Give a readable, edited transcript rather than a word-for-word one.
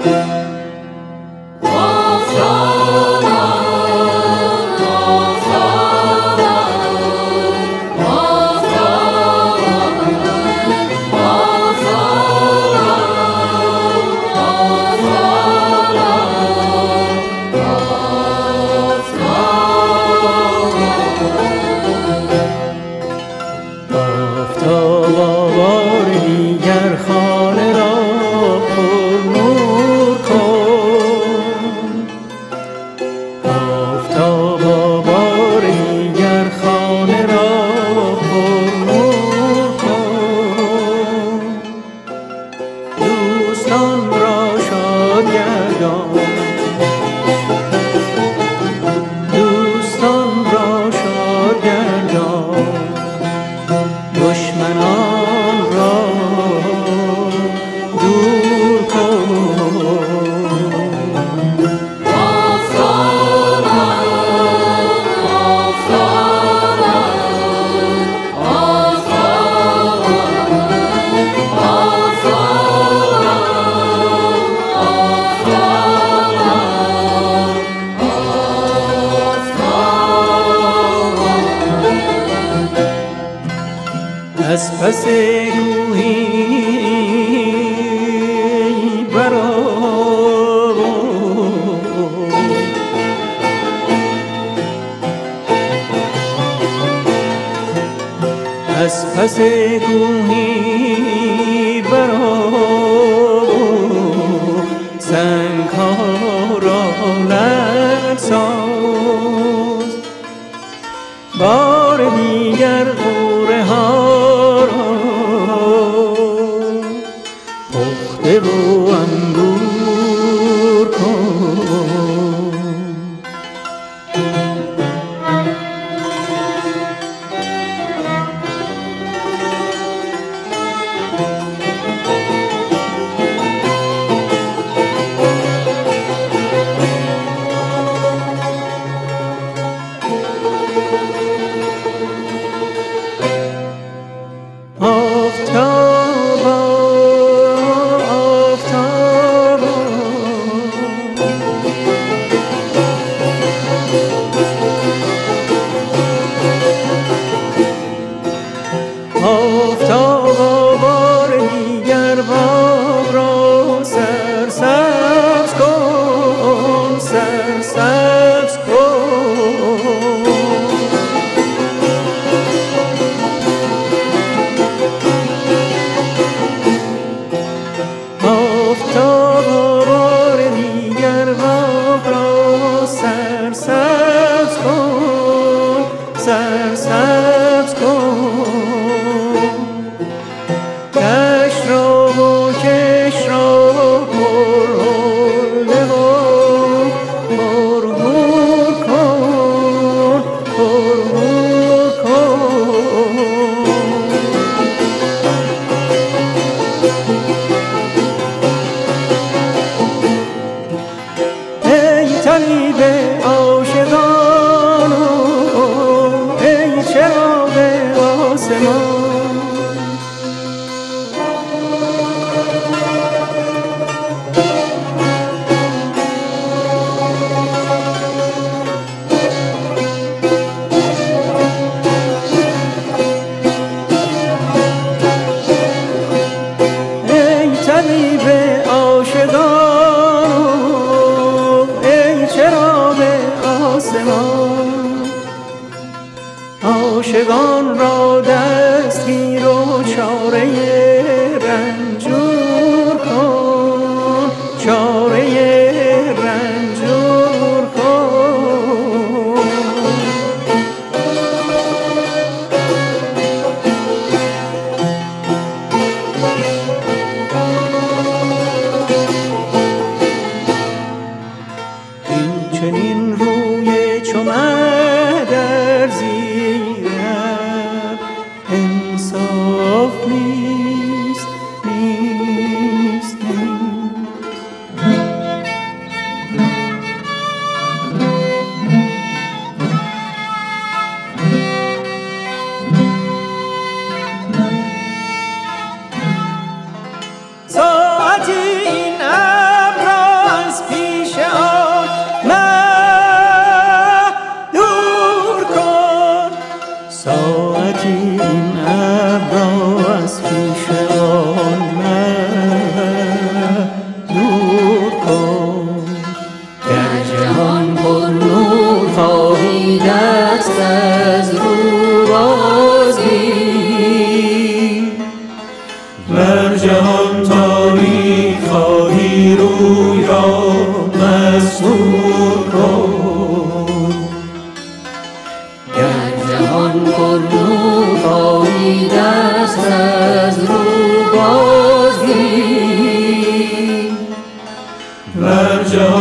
از پس کوهی برآ، از پس کوهی برآ، سنگ‌ها را لرد ساز، بار دیگر غوره ها پخته و انگور کن. آفتابا بار دیگر باغ را سرسبز کن، سرسبز کن. آفتابا بار دیگر باغ را سرسبز کن، سرسبز کن. کش را و کش را پرهله و پرهور کن، پرهور کن. ای طبیب عاشقان و ای چراغ آسمان، طبیب عاشقان و ای چراغ آسمان، عاشقان را دستگیر و چاره رنجور کن، چاره رنجور کن. چنین روی چو مه در زیر جهان